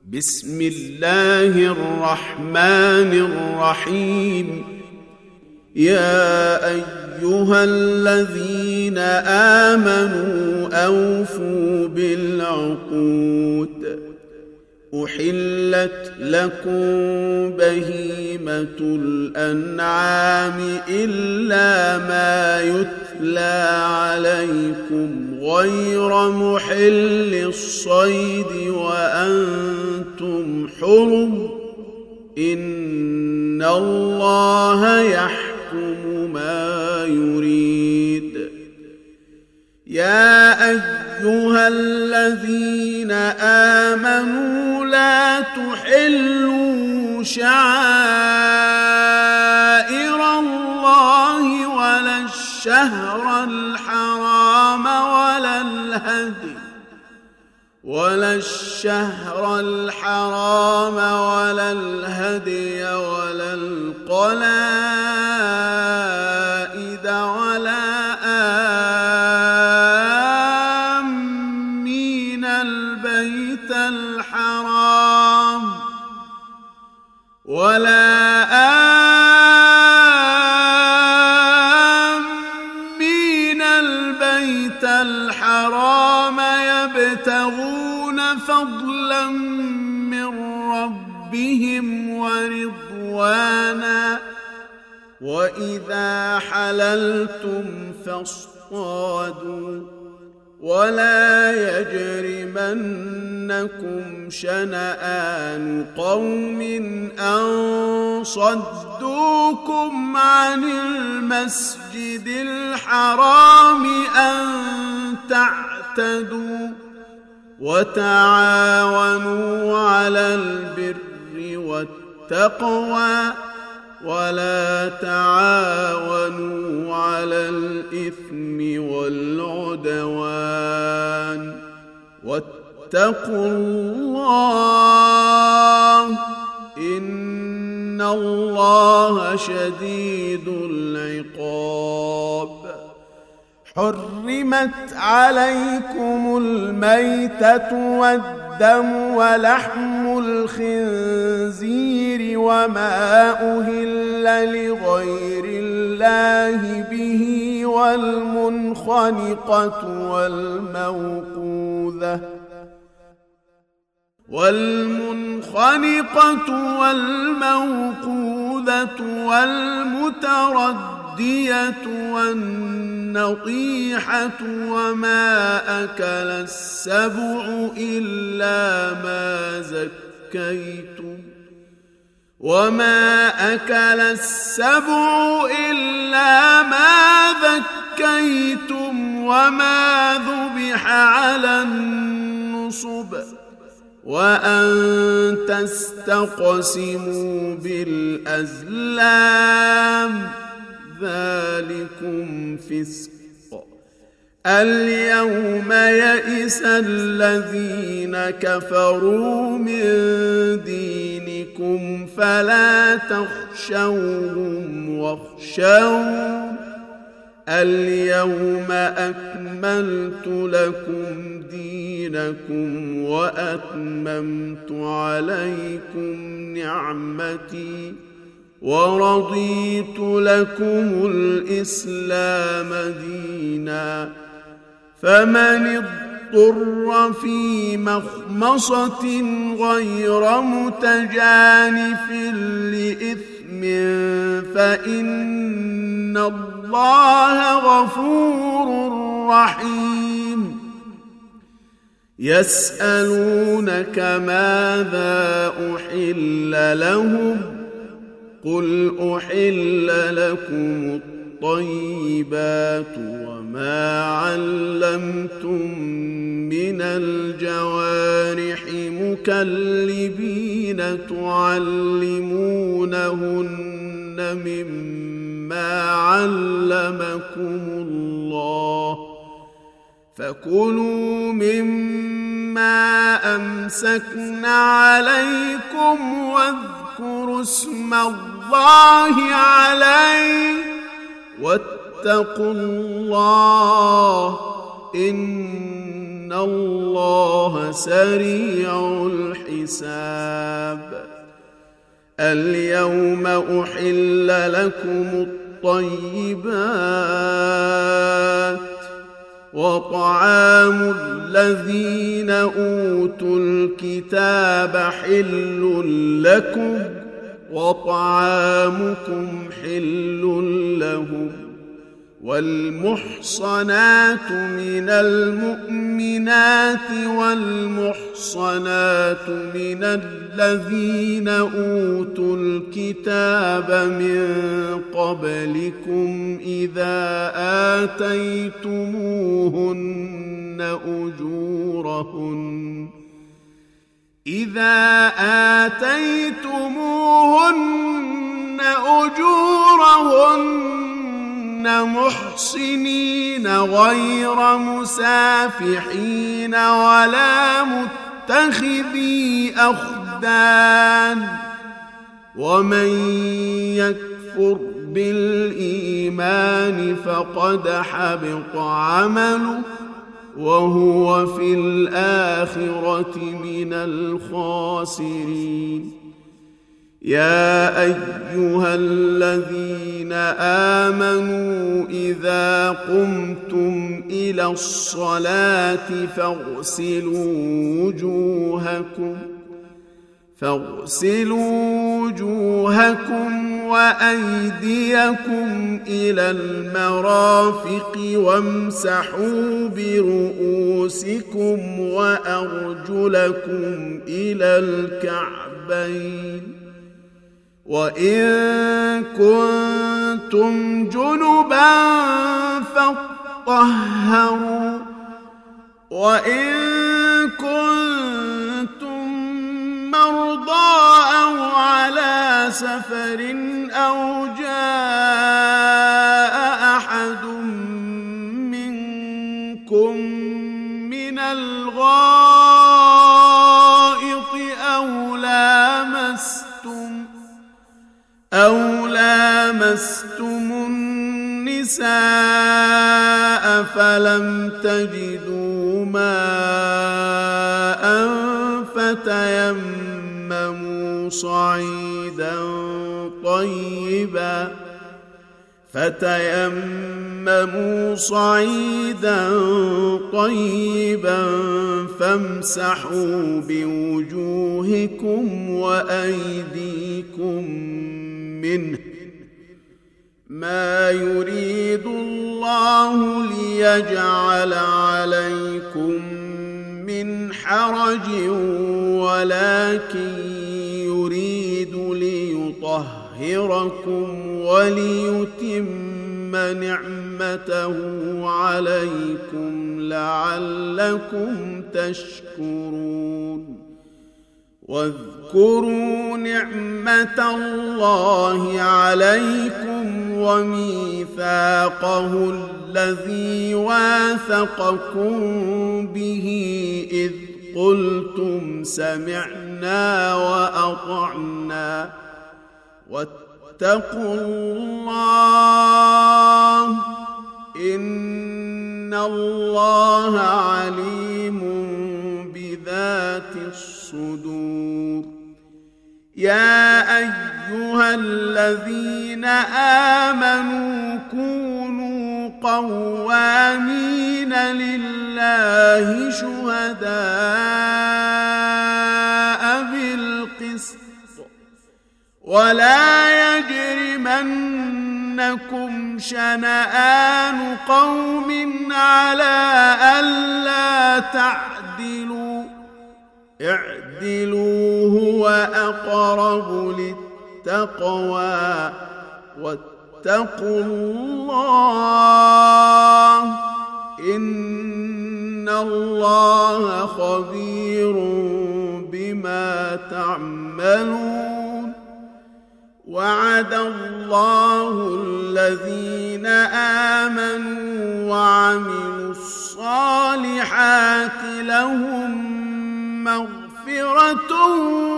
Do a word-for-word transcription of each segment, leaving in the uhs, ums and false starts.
بسم الله الرحمن الرحيم. يا أيها الذين آمنوا أوفوا بالعقود، أحلت لكم بهيمة الأنعام إلا ما يتلى عليكم غير محل الصيد وأنتم حرم، إن الله يحكم ما يريد. يا أيها الذين آمنوا لا تحلوا شعائر الله ولا الشهر الحرام ولا الهدي ولا الشهر الحرام ولا الهدي ولا القلائد ولا آمين البيت الحرام ولا آمين البيت الحرام يبتغون فضلا من ربهم ورضوانا، وإذا حللتم فاصطادوا، ولا يجرمنكم شنآن قوم أن صدوكم عن المسجد الحرام أن تعتدوا، وتعاونوا على البر والتقوى ولا تعاونوا على الإثم والعدوان، واتقوا الله إن الله شديد العقاب. حرمت عليكم الميتة والدم ولحم الخنزير وما أهل لغير الله به والمنخنقة والموقوذة والمنخنقة والموقوذة والمتردية والنطيحة وما أكل السبع إلا ما زكيتم وما أكل السبع إلا ما ذكيتم وما ذبح على النصب وأن تستقسموا بالأزلام، ذلكم فسق. اليوم يئس الذين كفروا من دينكم فلا تخشوهم واخشون، اليوم أكملت لكم دينكم وأتممت عليكم نعمتي ورضيت لكم الإسلام دينا، فمن اضطر في مخمصة غير متجانف لإثم فإن الله غفور رحيم. يسألونك ماذا أحل لهم، قل أحل لكم الطيبات وما علمتم من الجوارح مكلبين تعلمونهن مما علمكم الله، فكلوا مما أمسكن عليكم واذكروا اسم الله عليه واتقوا الله إن إن الله سريع الحساب. اليوم أحل لكم الطيبات وطعام الذين أوتوا الكتاب حل لكم وطعامكم حل لهم، والمحصنات من المؤمنات والمحصنات من الذين أوتوا الكتاب من قبلكم إذا آتيتموهن أجورهن إذا آتيتموهن أجورهن محصنين غير مسافحين ولا متخذي أخدان، ومن يكفر بالإيمان فقد حبط عمله وهو في الآخرة من الخاسرين. يا أيها الذين آمنوا إذا قمتم إلى الصلاة فاغسلوا وجوهكم فاغسلوا وجوهكم وأيديكم إلى المرافق وامسحوا برؤوسكم وأرجلكم إلى الكعبين، وإن كنتم جنبا فاطهروا، وإن كنتم مرضى أو على سفر أو جاء أحد منكم من الغائط أو لامستم أو لامستم النساء فلم تجدوا ماء فتيمموا صعيدا طيبا فتيمموا صعيدا طيبا فامسحوا بوجوهكم وأيديكم منه، ما يريد الله ليجعل عليكم من حرج ولكن يريد ليطهركم وليتم نعمته عليكم لعلكم تشكرون. واذكروا نعمة الله عليكم وميثاقه الذي واثقكم به إذ قلتم سمعنا وأطعنا واتقوا الله إن الله عليم بذات الصدور. يا أيها الذين آمنوا كونوا قوامين لله شهداء بالقسط ولا يجرمنكم شنآن قوم على ألا تعدلوا اعدلوا هو أقرب للتقوى واتقوا الله إن الله خبير بما تعملون. وعد الله الذين آمنوا وعملوا الصالحات لهم مغفرة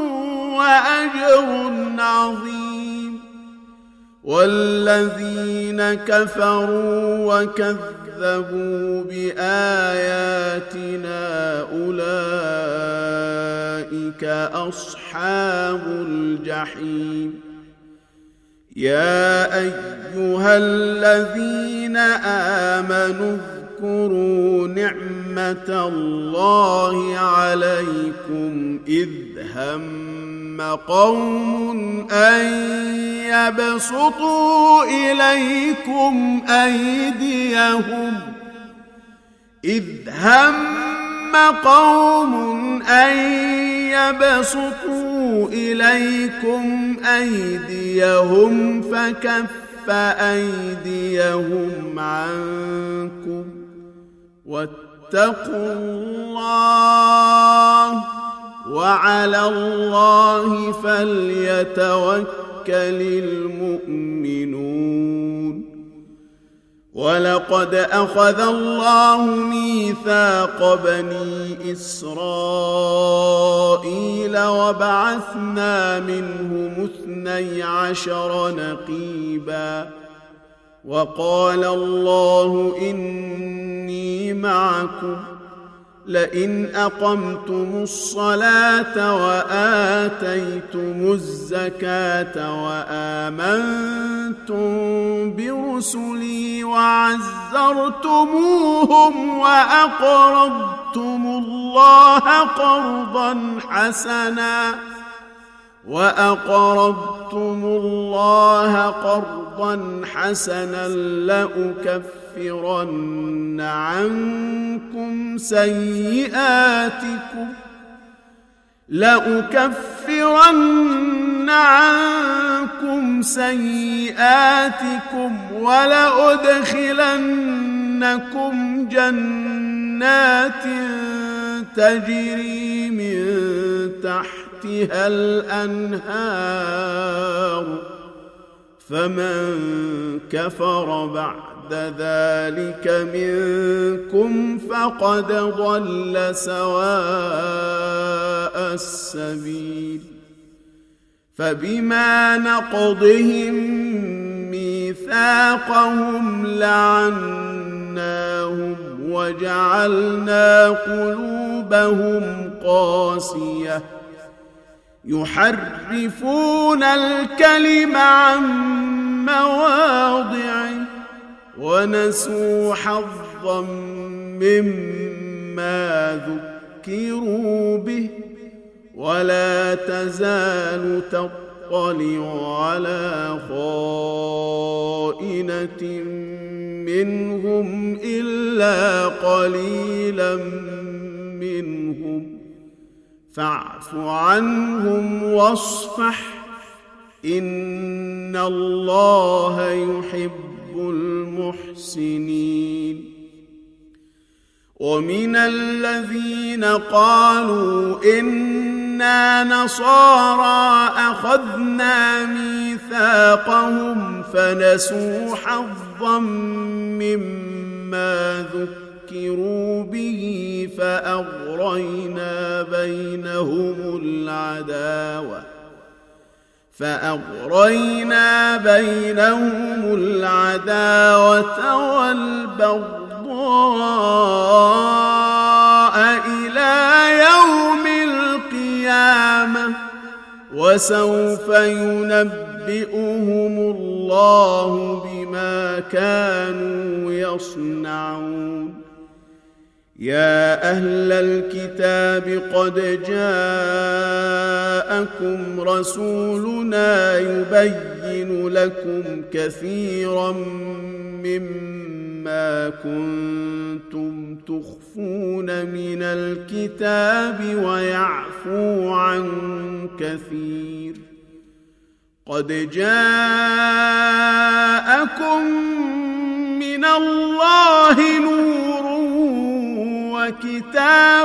وأجر عظيم، والذين كفروا وكذبوا كذبوا بآياتنا أولئك أصحاب الجحيم يا أيها الذين آمنوا اذكروا نعمة الله عليكم إذ هم قوم أن يبسطوا إليكم أيديهم إذ هم قوم أن يبسطوا إليكم أيديهم فكف أيديهم عنكم واتقوا الله وعلى الله فليتوكل المؤمنون ولقد أخذ الله ميثاق بني إسرائيل وبعثنا منهم اثني عشر نقيبا وقال الله إني معكم لئن أقمتم الصلاة وآتيتم الزكاة وآمنتم برسلي وعزرتموهم وأقرضتم الله قرضا حسنا وأقرضتم الله قرضا حسنا لأكفرن عنكم سيئاتكم لأكفرن عنكم سيئاتكم ولأدخلنكم جنات تجري من تحتها الأنهار فمن كفر بعد ذلك منكم فقد ضل سواء السبيل فبما نقضهم ميثاقهم لعناهم وجعلنا قلوبهم قاسية يحرفون الكلم عن مواضعه ونسوا حظا مما ذكروا به ولا تزال تطلع على خائنة منهم إلا قليلا منهم فاعف عنهم واصفح إن الله يحب المحسنين ومن الذين قالوا إنا نصارى أخذنا ميثاقهم فنسوا حظا مما ذكروا به فأغرينا بينهم العداوة فأغرينا بينهم العداوة والبغضاء إلى يوم القيامة وسوف ينبئهم الله بما كانوا يصنعون يا أهل الكتاب قد جاءكم رسولنا يبين لكم كثيرا مما كنتم تخفون من الكتاب ويعفو عن كثير قد جاءكم من الله نور وكتاب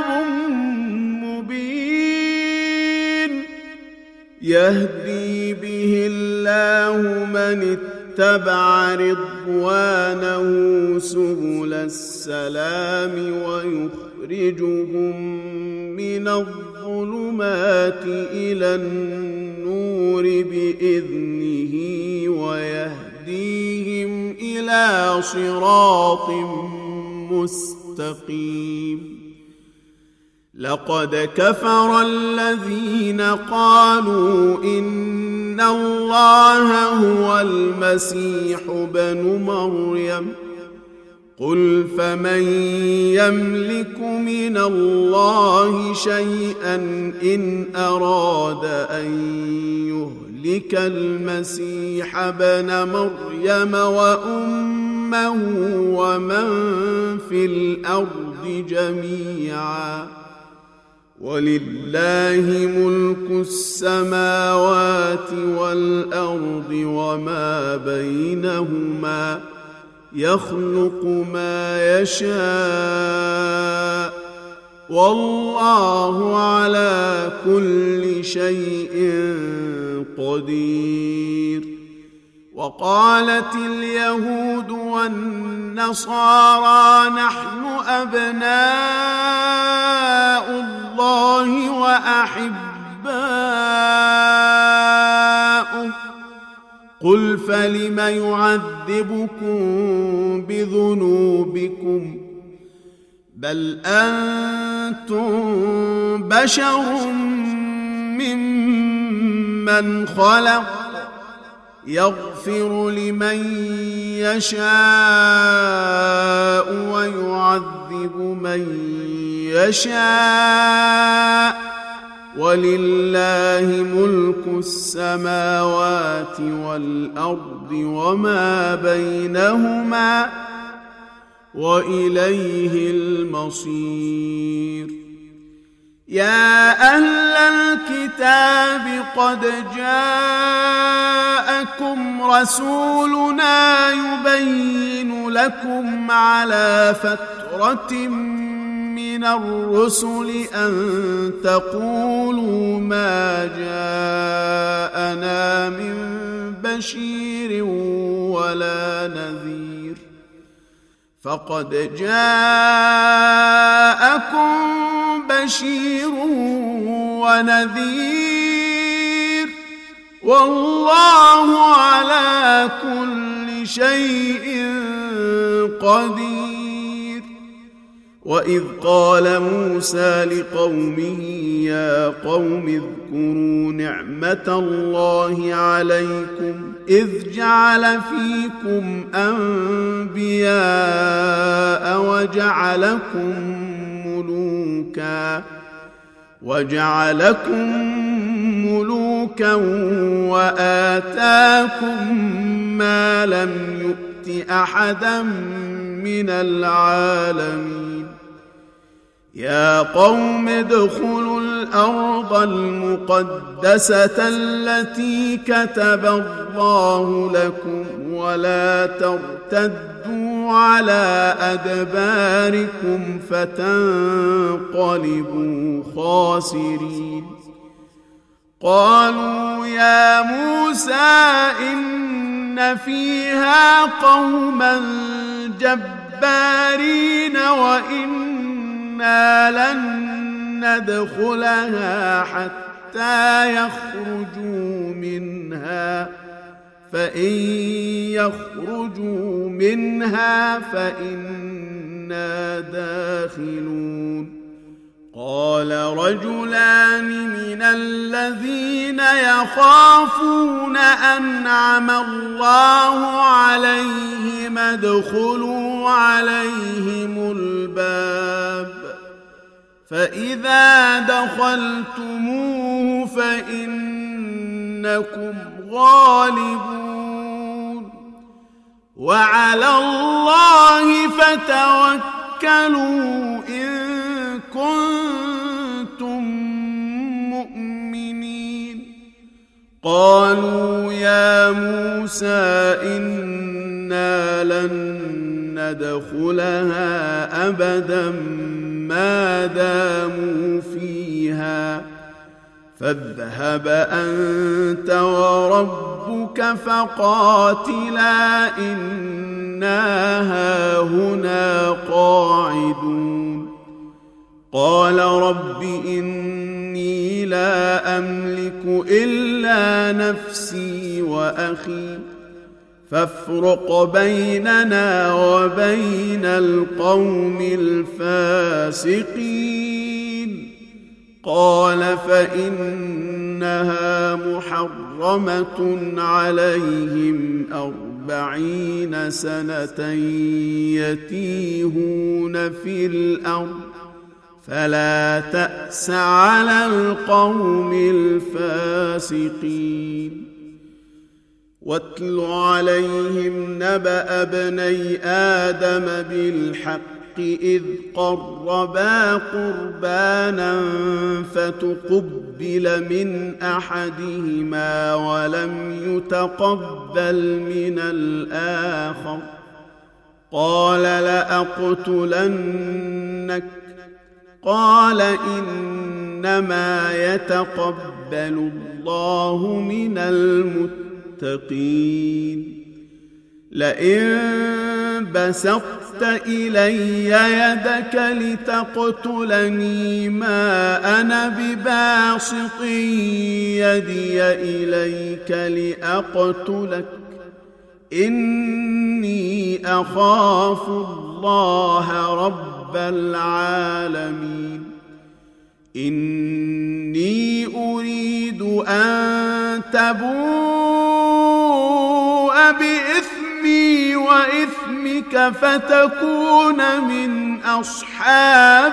مبين يهدي به الله من اتبع رضوانه سبل السلام ويخرجهم من الظلمات إلى النور بإذنه ويهديهم إلى صراط مستقيم. لقد كفر الذين قالوا إن الله هو المسيح ابن مريم قل فمن يملك من الله شيئا إن أراد أن يهلك المسيح ابن مريم وأمه ومن في الأرض جميعا ولله ملك السماوات والأرض وما بينهما يخلق ما يشاء والله على كل شيء قدير. وقالت اليهود والنصارى نحن أبناء الله وأحباؤه قل فلم يعذبكم بذنوبكم بل أنتم بشر ممن خلق يغفر لمن يشاء ويعذب من يشاء ولله ملك السماوات والأرض وما بينهما وإليه المصير. يا أهل الكتاب قد جاءكم رسولنا يبين لكم على فترة من الرسل أن تقولوا ما جاءنا من بشير ولا نذير فقد جاءكم بشير ونذير والله على كل شيء قدير. وإذ قال موسى لقومه يا قوم اذكروا نعمة الله عليكم إذ جعل فيكم أنبياء وجعلكم ملوكا وجعلكم ملوكا وآتاكم ما لم يؤت أحدا من العالمين. يا قوم ادخلوا الأرض المقدسة التي كتب الله لكم ولا ترتدوا على أدباركم فتنقلبوا خاسرين. قالوا يا موسى إن فيها قوما جبارين وإنا لن ندخلها حتى يخرجوا منها فإن يخرجوا منها فإنا داخلون. قال رجلان من الذين يخافون أنعم الله عليهم ادخلوا عليهم الباب فإذا دخلتموه فإنكم غالبون وعلى الله فتوكلوا إن كنتم مؤمنين. قالوا يا موسى إنا لن ندخلها أبدا ما داموا فيها فاذهب أنت وربك فقاتلا إنا هاهنا قاعدون. قال رب إني لا أملك إلا نفسي وأخي فافرق بيننا وبين القوم الفاسقين. قال فإنها محرمة عليهم أربعين سنة يتيهون في الأرض فلا تأس على القوم الفاسقين. واتل عليهم نبأ ابني آدم بالحق إذ قربا قربانا فتقبل من أحدهما ولم يتقبل من الآخر قال لأقتلنك قال إنما يتقبل الله من المتقين. لئن بسطت إلي يدك لتقتلني ما أنا بباسط يدي إليك لأقتلك إني أخاف الله رب العالمين. إني أريد أن تبوء بإثمي وإثمك فتكون من أصحاب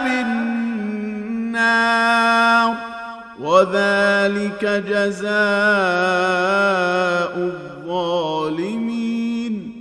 النار وذلك جزاء الظالمين.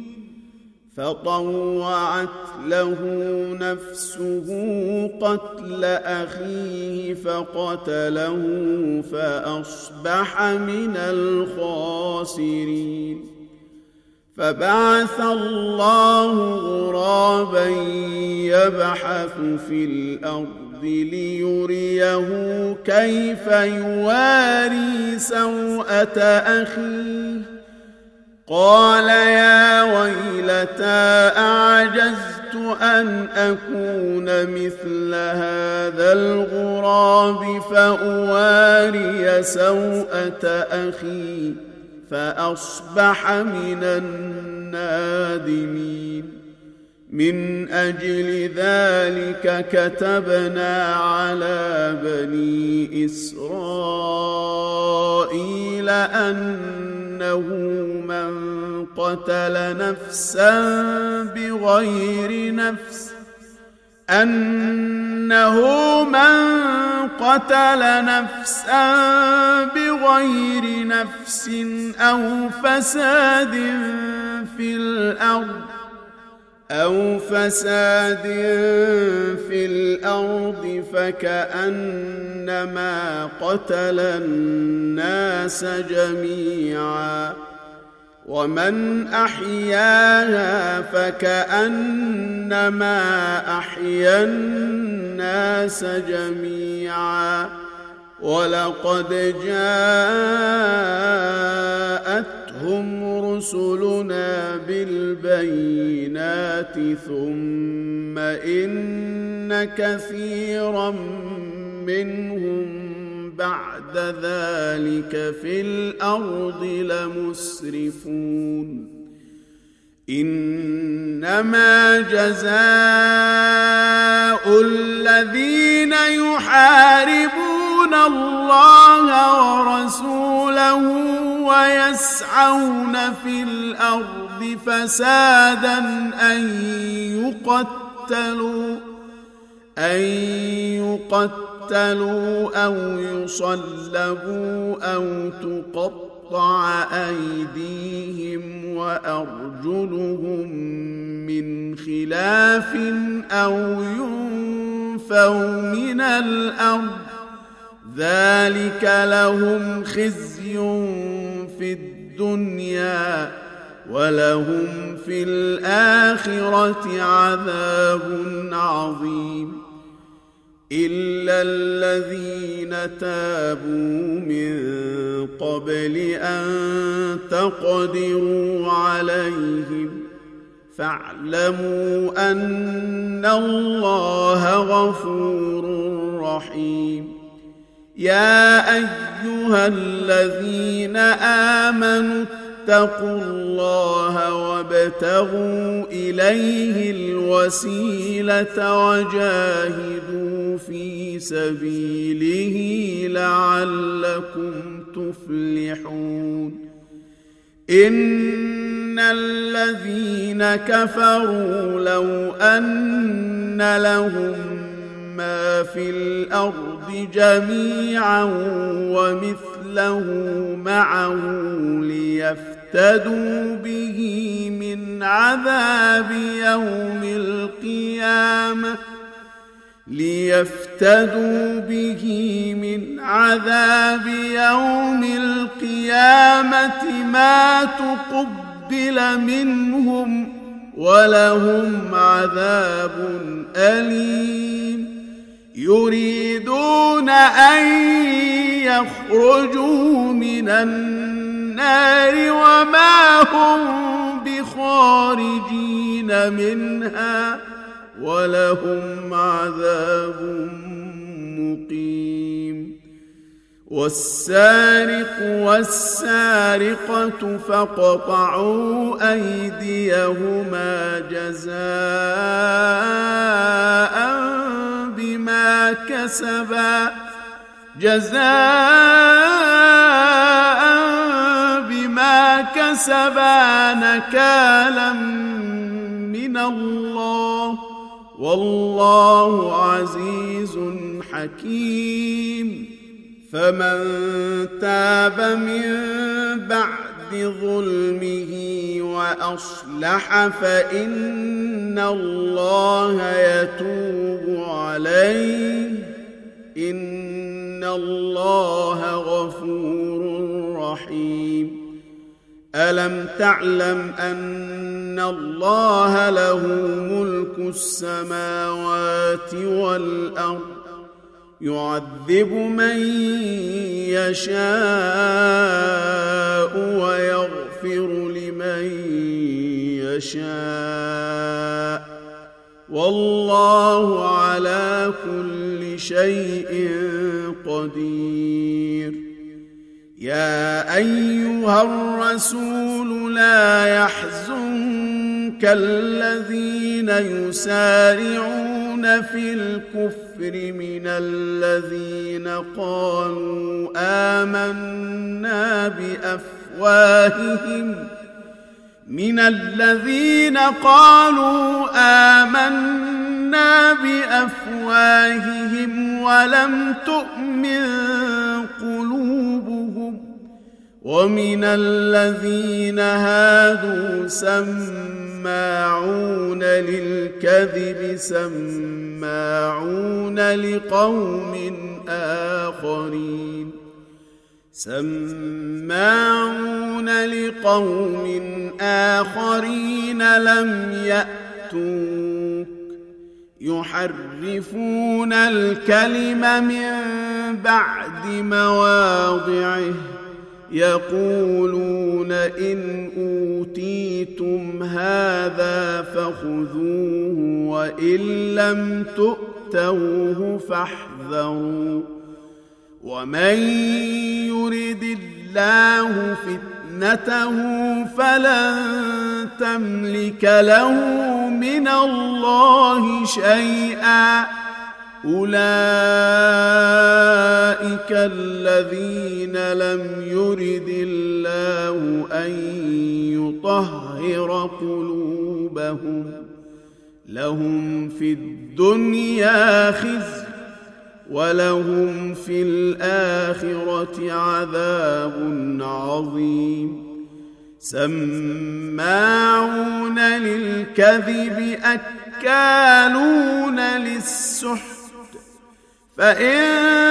فطوعت له نفسه قتل أخيه فقتله فأصبح من الخاسرين. فبعث الله غرابا يبحث في الأرض ليريه كيف يواري سوءة أخيه قال يا ويلتى أعجزت أن أكون مثل هذا الغراب فأواري سوءة أخي فأصبح من النادمين. من أجل ذلك كتبنا على بني إسرائيل أنه من قتل نفسا بغير نفس أنه من قتل نفسا بغير نفس أو فساد في الأرض أو فساد في الأرض فكأنما قتل الناس جميعا ومن أحياها فكأنما أحيا الناس جميعا ولقد جاءتهم رسلنا بالبينات ثم إن كثيرا منهم بعد ذلك في الأرض لمسرفون. إنما جزاء الذين يحاربون الله ورسوله ويسعون في الأرض فسادا أن يقتلوا أن يقتلوا أو يصلبوا أو تقطع أيديهم وأرجلهم من خلاف أو ينفوا من الأرض ذلك لهم خزي في الدنيا ولهم في الآخرة عذاب عظيم. إلا الذين تابوا من قبل أن تقدروا عليهم فاعلموا أن الله غفور رحيم. يا أيها الذين آمنوا فاتقوا الله وابتغوا إليه الوسيلة وجاهدوا في سبيله لعلكم تفلحون إن الذين كفروا لو أن لهم ما في الأرض جميعا ومثله معه ليفتدوا به من عذاب يوم القيامة ليفتدوا به من عذاب يوم القيامة ما تقبل منهم ولهم عذاب أليم يريدون أن يخرجوا من النار وما هم بخارجين منها ولهم عذاب مقيم والسارق والسارقة فاقطعوا أيديهما جزاء بما كسبا جزاء بما كسبا نكالا من الله والله عزيز حكيم فمن تاب من بعد ظلمه وأصلح فإن الله يتوب عليه إن الله غفور رحيم ألم تعلم أن الله له ملك السماوات والأرض يعذب من يشاء ويغفر لمن يشاء والله على كل شيء قدير يا أيها الرسول لا يحزنك الذين يسارعون في الكفر من الذين قالوا آمنا بأفواههم من الذين قالوا آمنا بأفواههم ولم تؤمن قلوبهم ومن الذين هادوا سماعون للكذب سماعون لقوم آخرين سماعون لقوم آخرين لم يأتوك يحرفون الكلم من بعد مواضعه يقولون إن أوتيتم هذا فخذوه وإن لم تؤتوه فاحذروا ومن يرد الله فتنته فلن تملك له من الله شيئا أولئك الذين لم يرد الله أن يطهر قلوبهم لهم في الدنيا خزي ولهم في الآخرة عذاب عظيم سماعون للكذب أكالون للسحت فإن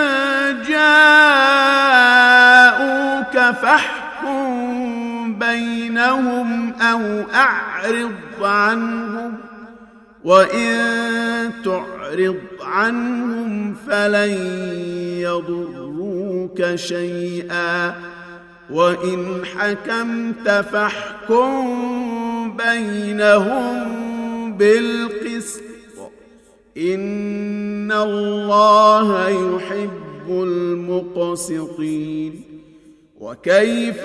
جاءوك فاحكم بينهم أو أعرض عنهم وإن تعرض عنهم فلن يضروك شيئا وإن حكمت فاحكم بينهم بالقسط إن الله يحب المقسطين وكيف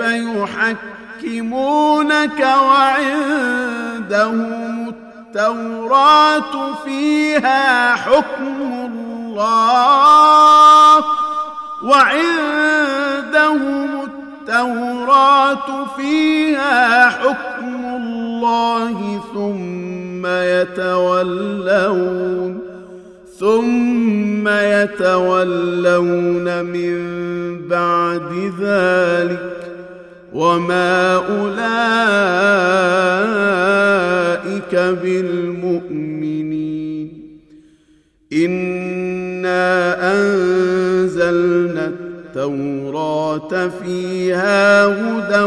يحكمونك وعندهم التوراة فيها حكم الله وعندهم التوراة فيها حكم الله ثم يتولون ثم يتولون من بعد ذلك وما أولئك بالمؤمنين. إنا أنزلنا التوراة فيها هدى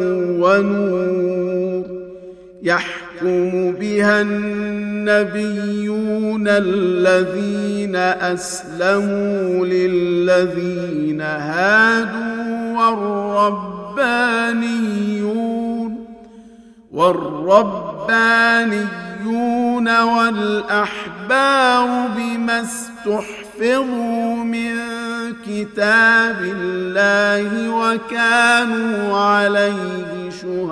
ونور يحكم بها النبيون الذين أسلموا للذين هادوا والربانيون والربانيون والأحبار بما استحفظوا من كتاب الله وكانوا عليه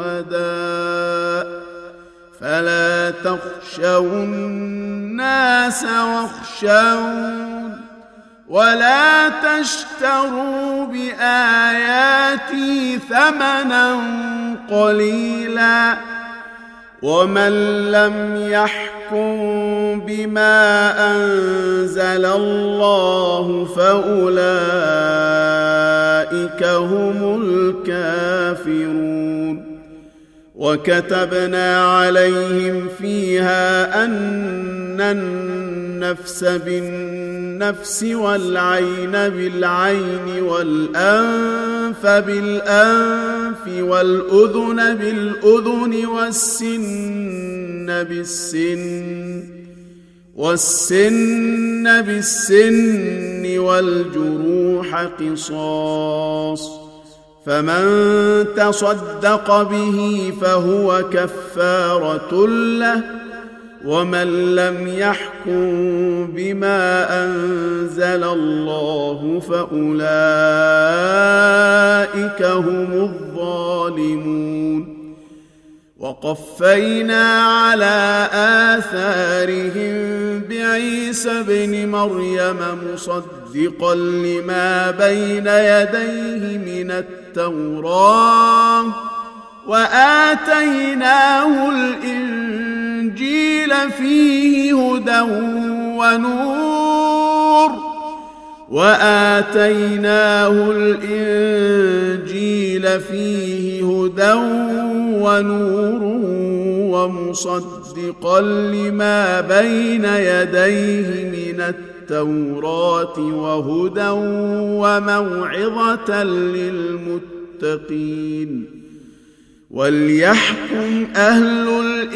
شهداء فلا تخشوا الناس واخشون ولا تشتروا بآياتي ثمنا قليلا ومن لم يحكم بما أنزل الله فأولئك هم الكافرون. وكتبنا عليهم فيها أن النفس بالنفس والعين بالعين والأنف بالأنف والأذن بالأذن والسن بالسن والسن بالسن والجروح قصاص فمن تصدق به فهو كفارة له ومن لم يحكم بما أنزل الله فأولئك هم الظالمون. وقفينا على آثارهم بعيسى بن مريم مصدقا لما بين يديه من التوراة وآتيناه الإنجيل فيه هدى ونور وآتيناه الإنجيل فيه هدى ونور ومصدقا لما بين يديه من التوراة وهدى وموعظة للمتقين. وليحكم أهل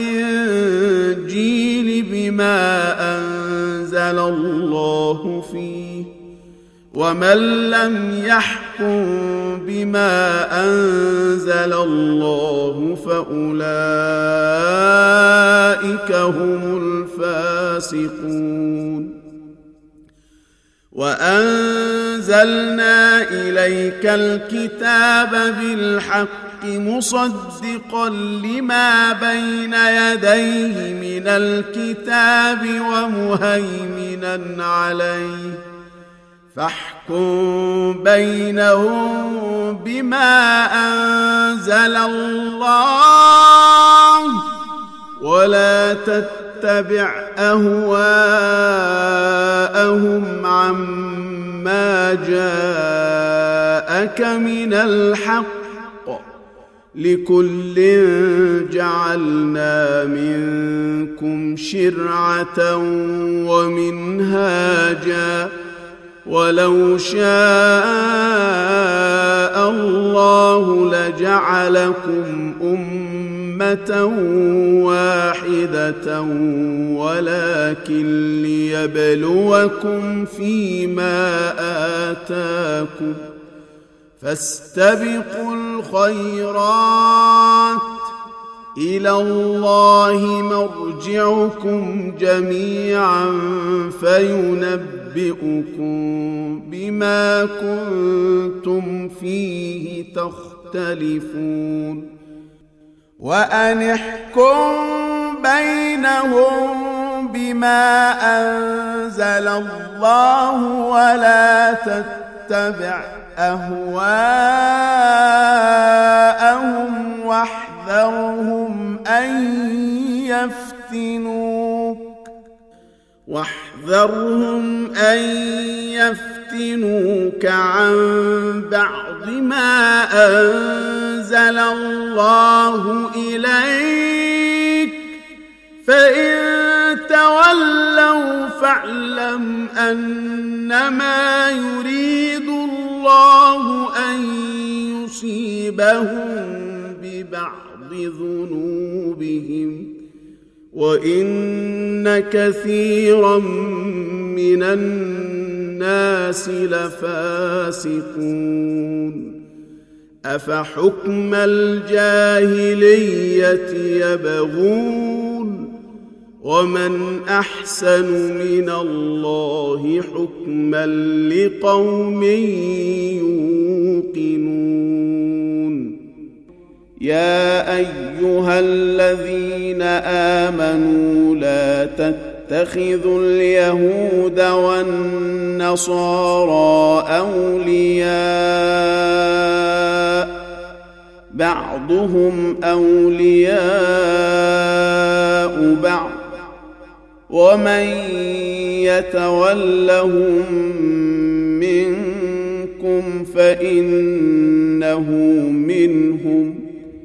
الإنجيل بما أنزل الله فيه ومن لم يحكم بما أنزل الله فأولئك هم الفاسقون. وأنزلنا إليك الكتاب بالحق مصدقا لما بين يديه من الكتاب ومهيمنا عليه فاحكم بينهم بما أنزل الله ولا تتبع أهواءهم عما جاءك من الحق لكل جعلنا منكم شرعة ومنهاجا ولو شاء الله لجعلكم أمة واحدة ولكن ليبلوكم فيما آتاكم فاستبقوا الخيرات إلى الله مرجعكم جميعا فينبئكم بما كنتم فيه تختلفون وأن احكم بينهم بما أنزل الله ولا تتبع أهواءهم واحذرهم أن يفتنوك واحذرهم أن يفتنوك عن بعض ما أنزل الله إليك فإن تولوا فاعلم أنما يريد الله أن يصيبهم ببعض ذنوبهم وإن كثيرا من الناس لفاسقون أفحكم الجاهلية يبغون ومن أحسن من الله حكما لقوم يوقنون يا أيها الذين آمنوا لا تتخذوا اليهود والنصارى أولياء بعضهم أولياء بعض ومن يتولهم منكم فإنه منهم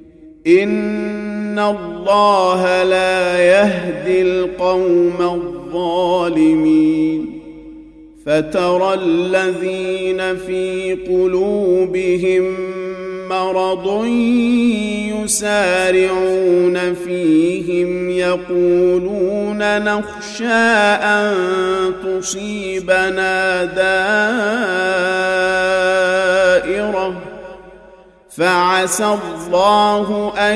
إن الله لا يهدي القوم الظالمين فترى الذين في قلوبهم مرض يسارعون فيهم يقولون نخشى أن تصيبنا دائرة فعسى الله أن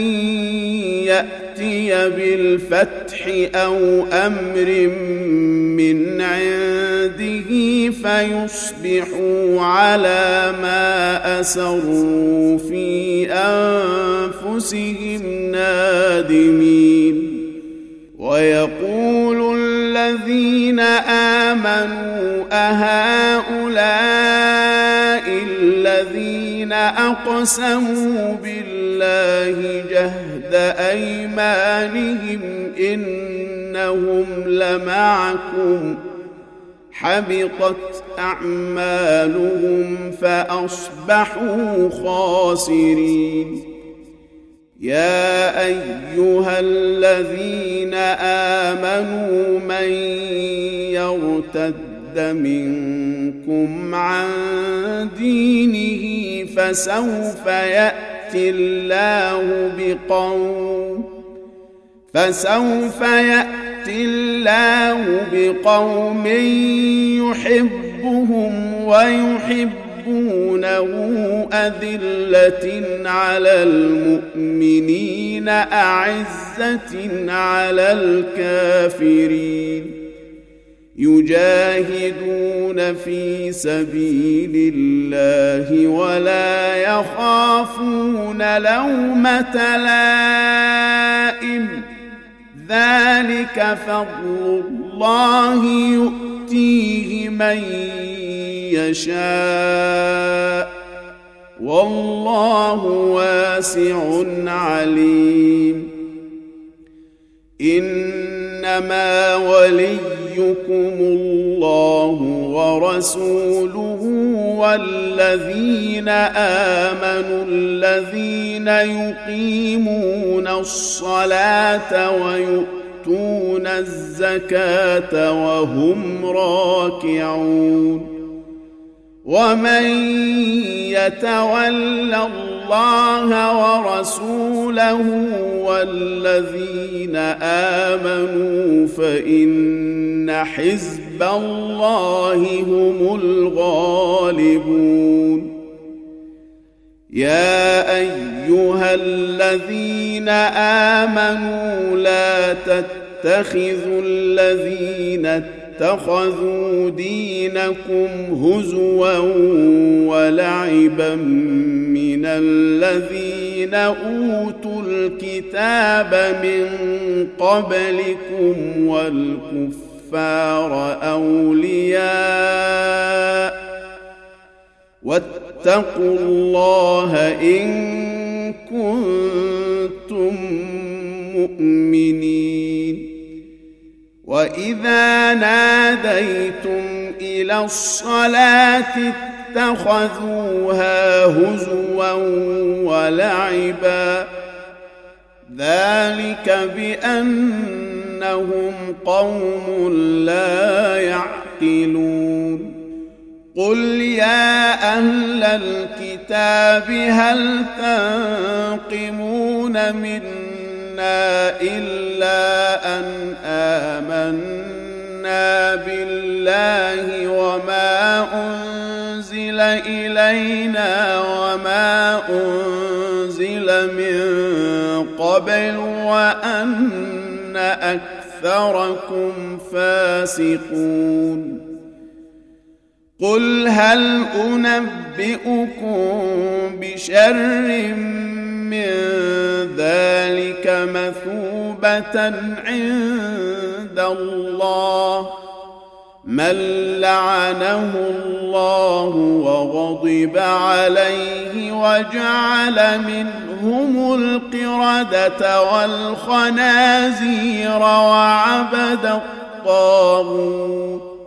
يأتي بالفتح أو أمر من عنده فيصبحوا على ما أسروا في أنفسهم نادمين ويقول الذين آمنوا أهؤلاء الذين أقسموا بالله جهد أيمانهم إنهم لمعكم حبطت أعمالهم فأصبحوا خاسرين يا أيها الذين آمنوا من يرتد منكم عن دينه فسوف يأتي الله بقوم فسوف يأتي الله بقوم يحبهم ويحبونه أذلة على المؤمنين أعزة على الكافرين يجاهدون في سبيل الله ولا يخافون لومة لائم ذلك فضل الله يؤتيه من يشاء والله واسع عليم إنما وليكم الله ورسوله والذين آمنوا الذين يقيمون الصلاة ويؤتون الزكاة وهم راكعون ومن يتول الله ورسوله والذين آمنوا فإن حزب الله هم الغالبون يا أيها الذين آمنوا لا تتخذوا الذين اتخذوا دينكم هزوا ولعبا من الذين أوتوا الكتاب من قبلكم والكفار أولياء واتقوا الله إن كنتم مؤمنين. وإذا ناديتم إلى الصلاة اتخذوها هزوا ولعبا ذلك بأنهم قوم لا يعقلون. قل يا أهل الكتاب هل تنقمون منا إلا أن آمنا بالله وما أنزل إلينا وما أنزل من قبل وأن أكثركم فاسقون. قل هل أنبئكم بشر من ذلك مثوبة عند الله من لعنه الله وغضب عليه وجعل منهم القردة والخنازير وعبد الطاغوت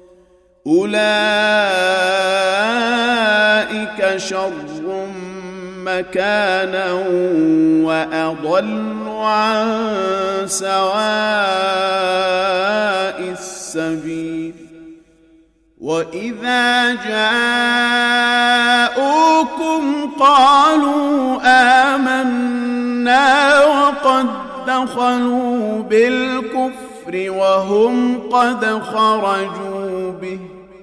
أولئك شر مكانا وأضل عن سواء السبيل. وإذا جاءوكم قالوا آمنا وقد دخلوا بالكفر وهم قد خرجوا به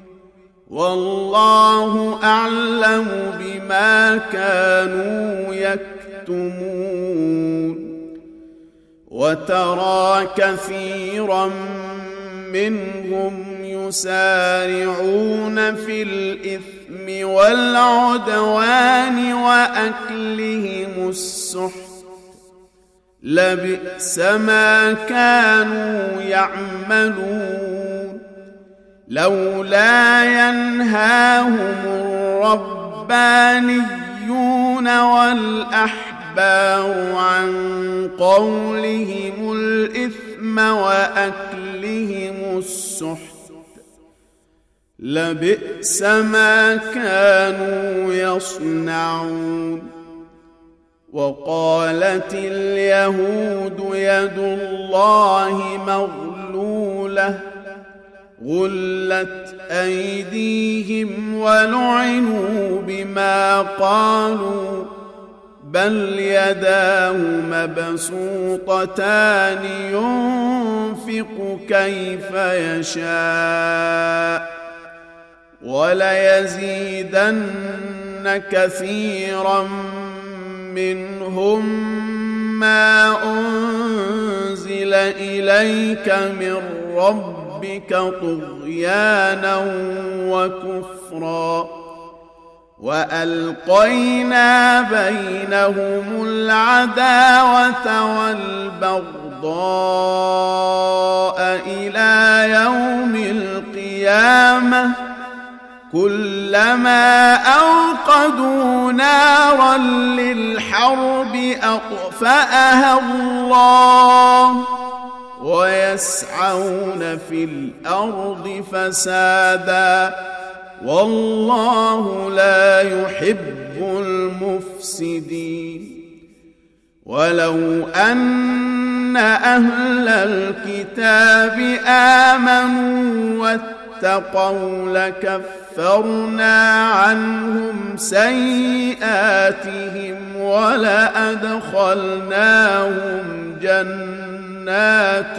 والله أعلم بما كانوا يكتمون. وترى كثيرا منهم يسارعون في الإثم والعدوان وأكلهم السحت لبئس ما كانوا يعملون. لولا ينهاهم الربانيون والأحبار عن قولهم الإثم وأكلهم السحت لبئس ما كانوا يصنعون. وقالت اليهود يد الله مغلولة غلت أيديهم ولعنوا بما قالوا بل يداه مبسوطتان ينفق كيف يشاء وليزيدن كثيرا منهم ما أنزل إليك من ربك طغيانا وكفرا وألقينا بينهم العداوة والبغضاء إلى يوم القيامة كلما أوقدوا نارا للحرب أطفأها الله ويسعون في الأرض فسادا والله لا يحب المفسدين. ولو أن أهل الكتاب آمنوا واتقوا لكفرنا عنهم سيئاتهم ولأدخلناهم جنات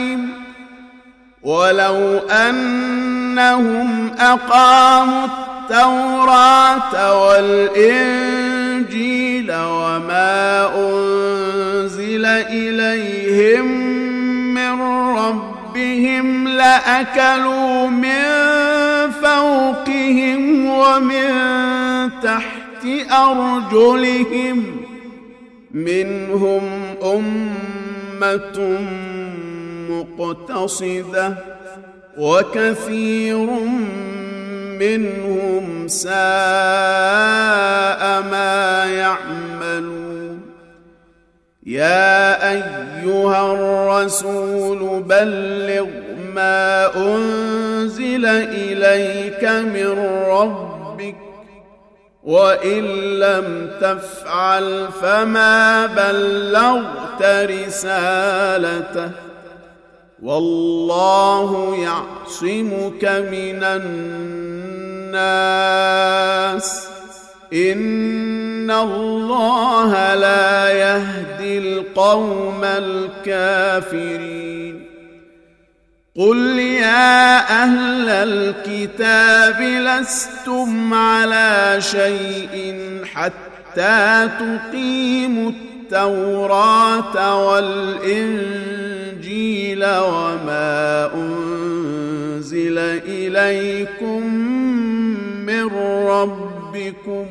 النعيم ولو أنهم أقاموا التوراة والإنجيل وما أنزل إليهم من ربهم لأكلوا من فوقهم ومن تحت أرجلهم منهم أمة مقتصدة وكثير منهم ساء ما يعملون. يا أيها الرسول بلغ ما أنزل إليك من ربك وإن لم تفعل فما بلغت رسالته والله يعصمك من الناس إن الله لا يهدي القوم الكافرين. قل يا أهل الكتاب لستم على شيء حتى تقيموا التوراة والإنجيل وما أنزل إليكم من ربكم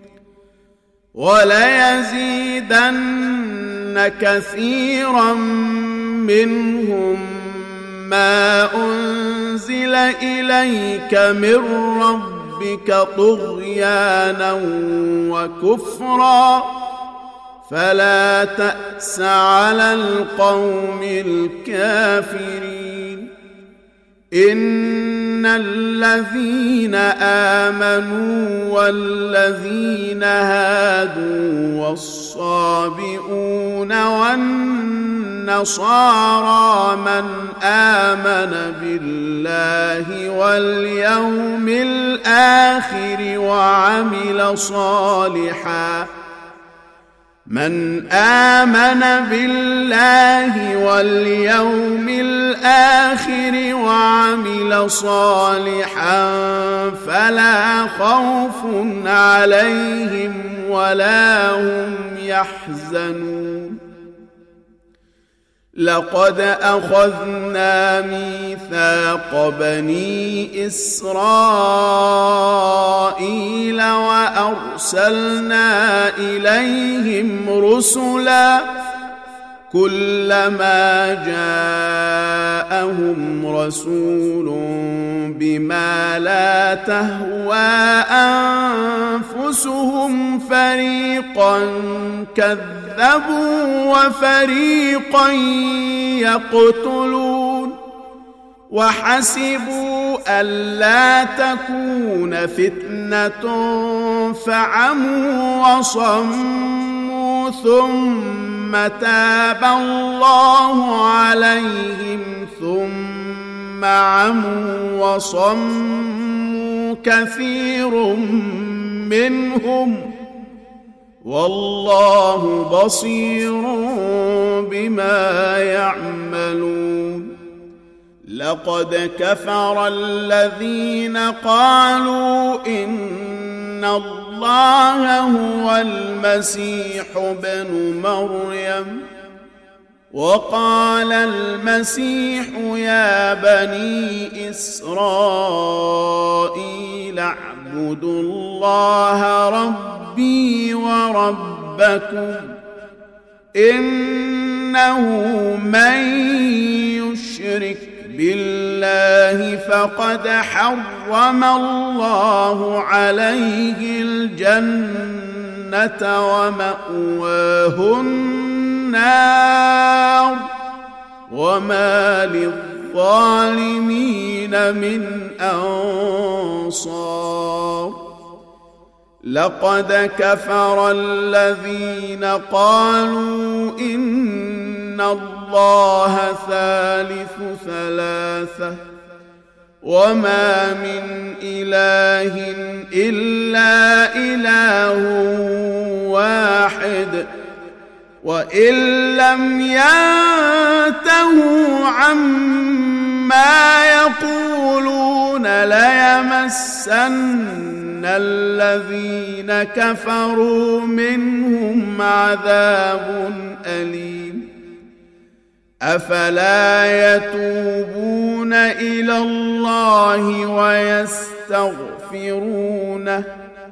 وليزيدن كثيرا منهم ما أنزل إليك من ربك طغيانا وكفرا فلا تأس على القوم الكافرين. إن الذين آمنوا والذين هادوا والصابئون والنصارى من آمن بالله واليوم الآخر وعمل صالحا من آمن بالله واليوم الآخر وعمل صالحا فلا خوف عليهم ولا هم يحزنون. لقد أخذنا ميثاق بني إسرائيل وأرسلنا إليهم رسلا كلما جاءهم رسول بما لا تهوى أنفسهم فريقا كذبوا وفريقا يقتلون وحسبوا ألا تكون فتنة فعموا وصموا ثم تاب الله عليهم ثم عموا وصموا كثير منهم والله بصير بما يعملون. لقد كفر الذين قالوا إن الله هو المسيح ابن مريم وقال المسيح يا بني إسرائيل اعبدوا الله ربي وربكم إنه من يشرك بالله فقد حرم الله عليه الجنة ومأواه النار وما للظالمين من أنصار. لقد كفر الذين قالوا إن الله ثالث ثلاثة وما من إله إلا إله واحد وإن لم ينتهوا عما يقولون ليمسن الذين كفروا منهم عذاب أليم أفلا يتوبون إلى الله ويستغفرونه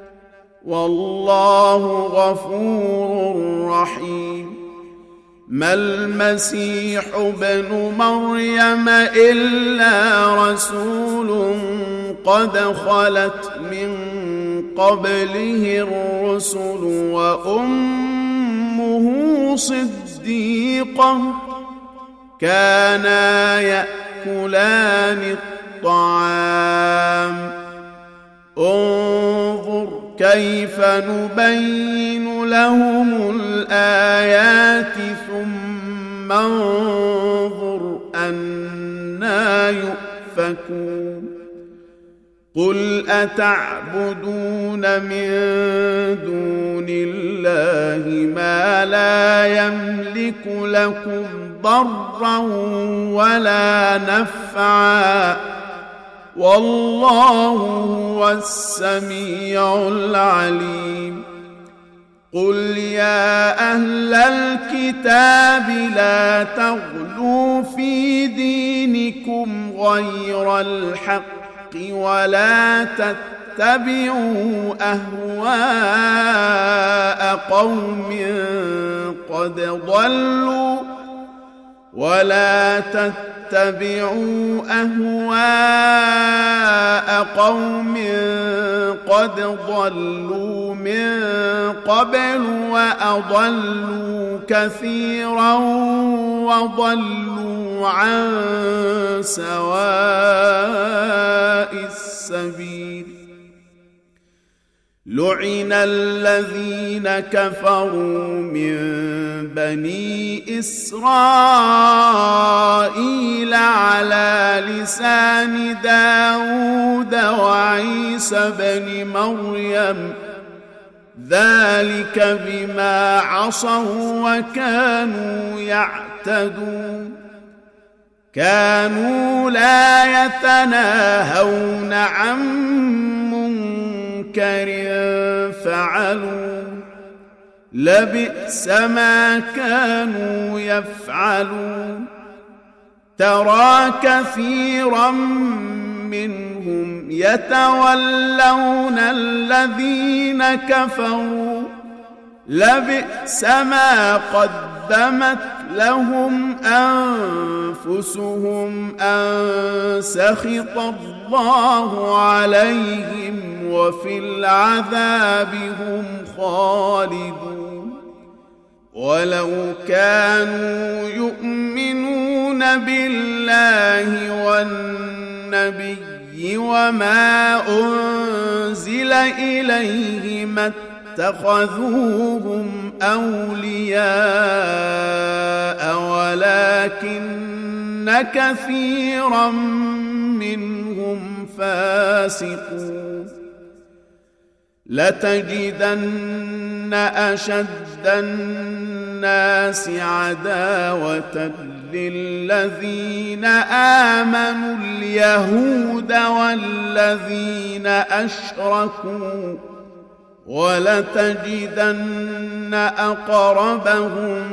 والله غفور رحيم ما المسيح ابن مريم إلا رسول قد خلت من قبله الرسل وأمه صديقة كانا يأكلان الطعام انظر كيف نبين لهم الآيات ثم انظر أنى يؤفكون قل أتعبدون من دون الله ما لا يملك لكم ضرا ولا نفعا والله هو السميع العليم قل يا أهل الكتاب لا تغلوا في دينكم غير الحق ولا تتبعوا أهواء قوم قد ضلوا ولا تتبعوا أهواء قوم قد ضلوا من قبل وأضلوا كثيرا وضلوا عن سواء السبيل لعن الذين كفروا من بني إسرائيل على لسان داود وعيسى بن مريم ذلك بما عصوا وكانوا يعتدون كانوا لا يتناهون عن منكر فعلوا لبئس ما كانوا يفعلون ترى كثيرا منهم يتولون الذين كفروا لبئس ما قدمت لهم أنفسهم أن سخط الله عليهم وفي العذاب هم خالدون ولو كانوا يؤمنون بالله والنبي وما أنزل إليه ما اتخذوهم أولياء ولكن كثيرا منهم فاسقون لتجدن أشد الناس عداوة للذين آمنوا اليهود والذين أشركوا ولتجدن أقربهم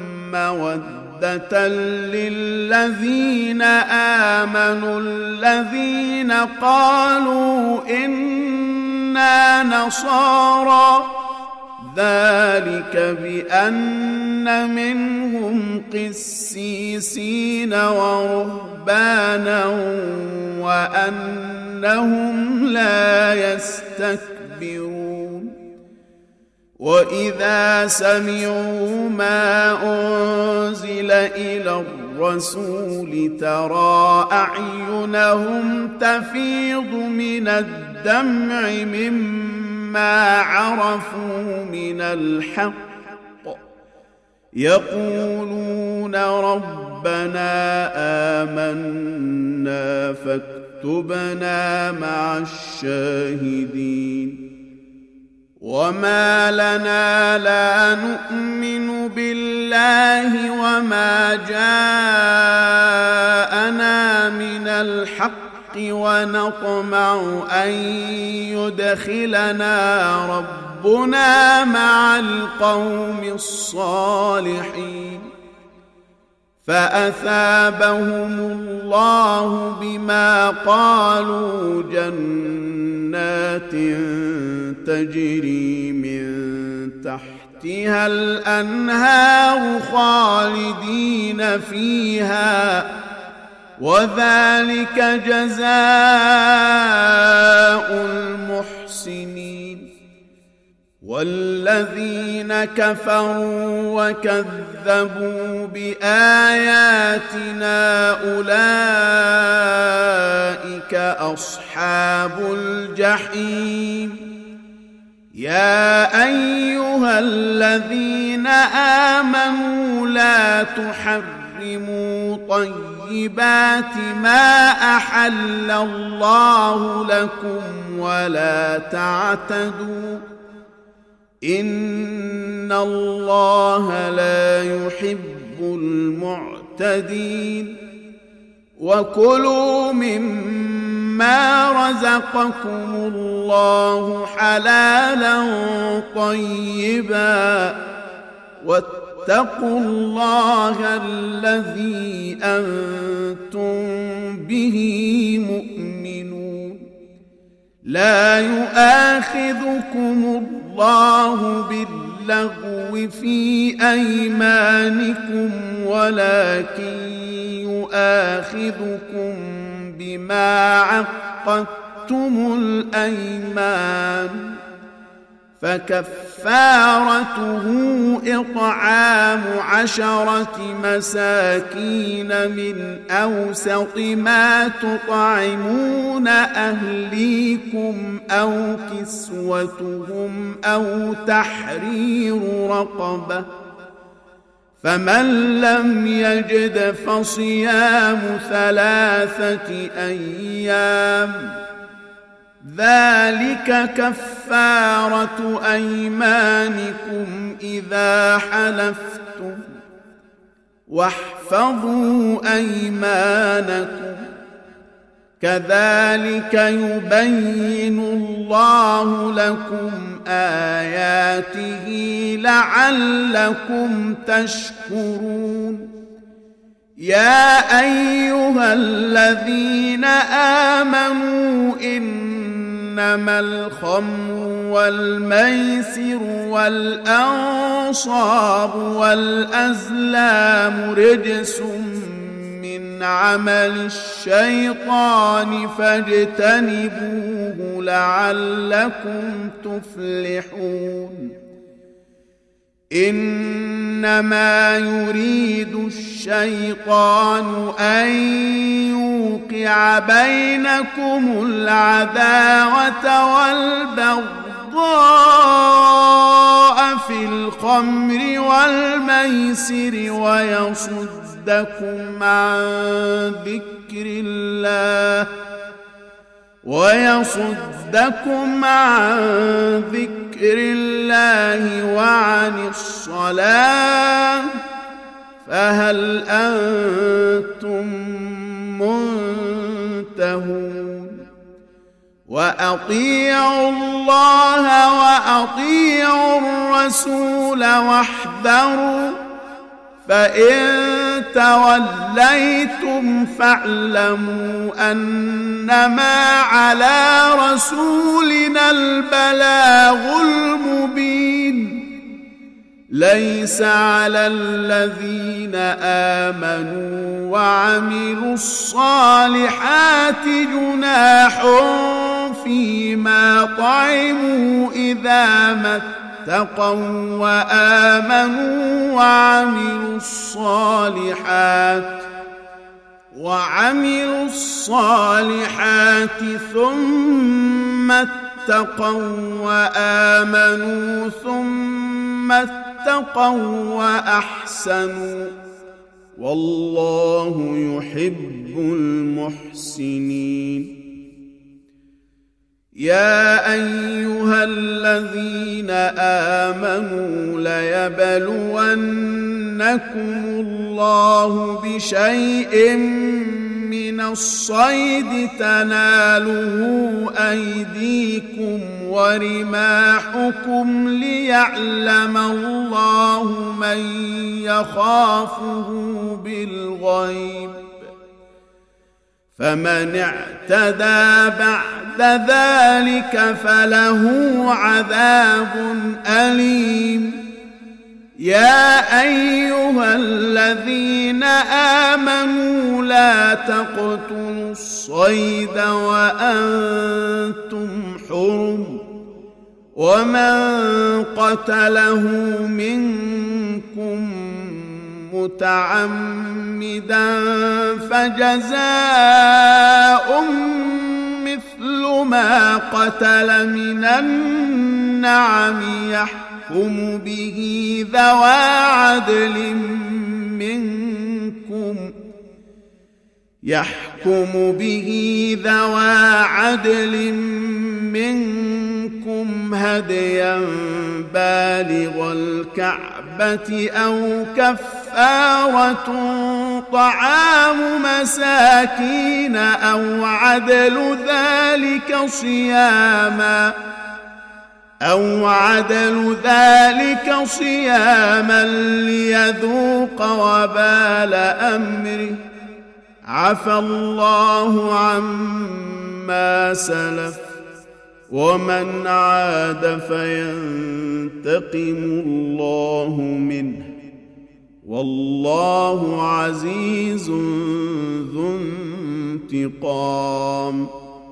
مودة للذين آمنوا الذين قالوا إنا نصارى ذلك بأن منهم قسيسين ورهبانا وأنهم لا يستكبرون وإذا سمعوا ما أنزل إلى الرسول ترى أعينهم تفيض من الدمع مما عرفوا من الحق يقولون ربنا آمنا فاكتبنا مع الشاهدين وما لنا لا نؤمن بالله وما جاءنا من الحق ونطمع أن يدخلنا ربنا مع القوم الصالحين فأثابهم الله بما قالوا جنات تجري من تحتها الأنهار خالدين فيها وذلك جزاء المحسنين والذين كفروا وكذبوا بآياتنا أولئك أصحاب الجحيم يا أيها الذين آمنوا لا تحرموا طيبات ما أحل الله لكم ولا تعتدوا إن الله لا يحب المعتدين وكلوا مما رزقكم الله حلالا طيبا واتقوا الله الذي أنتم به مؤمنون لا يؤاخذكم الله باللغو في أيمانكم ولكن يؤاخذكم بما عقدتم الأيمان فكفارته إطعام عشرة مساكين من أوسط ما تطعمون أهليكم أو كسوتهم أو تحرير رقبة فمن لم يجد فصيام ثلاثة أيام ذلك كفارة أيمانكم إذا حلفتم واحفظوا أيمانكم كذلك يبين الله لكم آياته لعلكم تشكرون يا أيها الذين آمنوا إنما الخمر والميسر والأنصاب والأزلام رجس من عمل الشيطان فاجتنبوه لعلكم تفلحون إنما يريد الشيطان أن يوقع بينكم العداوة والبغضاء في الخمر والميسر ويصدكم عن ذكر الله ويصدكم عن ذكر الله وعن الصلاة فهل أنتم منتهون وأطيعوا الله وأطيعوا الرسول واحذروا فإن توليتم فاعلموا أنما على رسولنا البلاغ المبين ليس على الذين آمنوا وعملوا الصالحات جناح فيما طعموا إذا ما اتقوا وآمنوا وعملوا الصالحات وعملوا الصالحات ثم اتقوا وآمنوا ثم اتقوا وأحسنوا والله يحب المحسنين يا أيها الذين آمنوا ليبلونكم الله بشيء من من الصيد تناله أيديكم ورماحكم ليعلم الله من يخافه بالغيب فمن اعتدى بعد ذلك فله عذاب أليم يا أيها الذين آمنوا لا تقتلوا الصيد وأنتم حرم ومن قتله منكم متعمدا فجزاء مثل ما قتل من النعم يحكم به ذوى عدل منكم يحكم به ذوى عدل منكم هديا بالغ الكعبة أو كفارة طعام مساكين أو عدل ذلك صياما أو عدل ذلك صياما ليذوق وبال أمره عفى الله عما سلف ومن عاد فينتقم الله منه والله عزيز ذو انتقام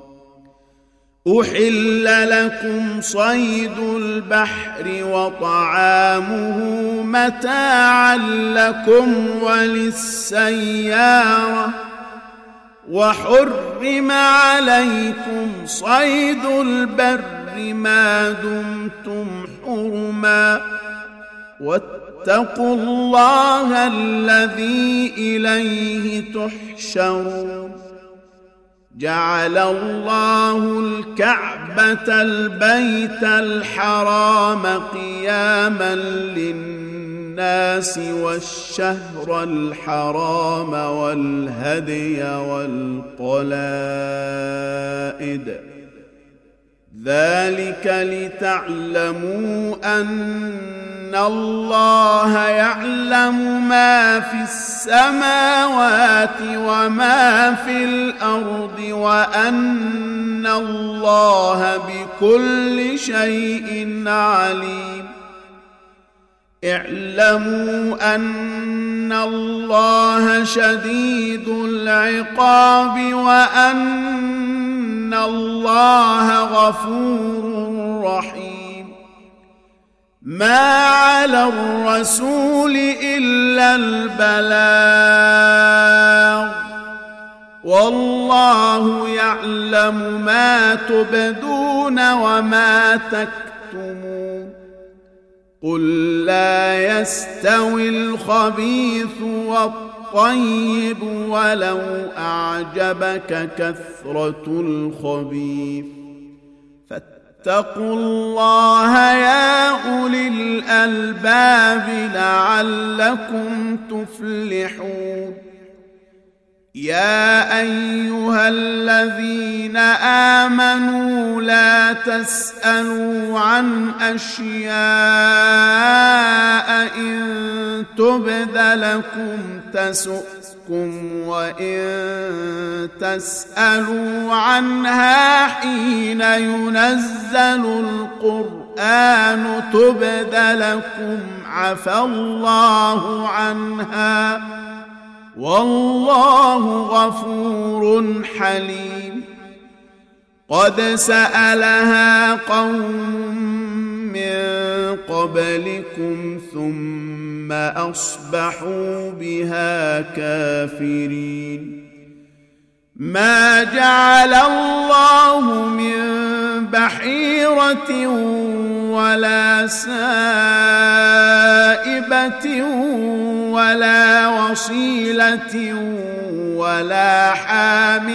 أحل لكم صيد البحر وطعامه متاعا لكم وللسيارة وحرم عليكم صيد البر ما دمتم حرما واتقوا الله الذي إليه تحشرون جعل الله الكعبة البيت الحرام قياما للناس والشهر الحرام والهدي والقلائد ذلك لتعلموا أن الله يعلم ما في السماوات وما في الأرض وأن الله بكل شيء عليم اعلموا أن الله شديد العقاب وأن الله غفور رحيم ما على الرسول إلا البلاغ والله يعلم ما تبدون وما تكتمون قل لا يستوي الخبيث والطيب ولو أعجبك كثرة الخبيث فاتقوا الله يا أولي الألباب لعلكم تفلحون يا أيها الذين آمنوا لا تسألوا عن أشياء إن تبد لكم تسؤكم وإن تسألوا عنها حين ينزل القرآن تبد لكم عفى الله عنها والله غفور حليم قد سألها قوم من قبلكم ثم أصبحوا بها كافرين ما جعل الله من بحيرة ولا سائبة ولا وصيلة ولا حام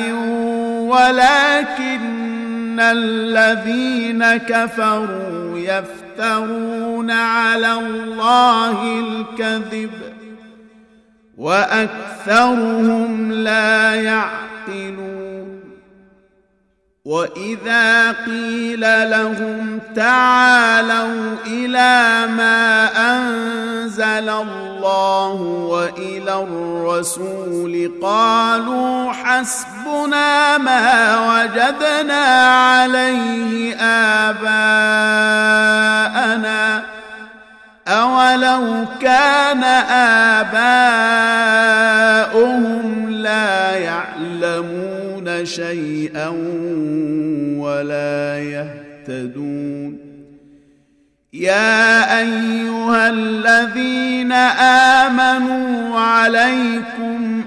ولكن الذين كفروا يفترون على الله الكذب وأكثرهم لا يعلمون يعقلون وإذا قيل لهم تعالوا إلى ما أنزل الله وإلى الرسول قالوا حسبنا ما وجدنا عليه آباءنا أولو كان آباؤهم لا يعلمون شيئا ولا يهتدون يا أيها الذين آمنوا عليكم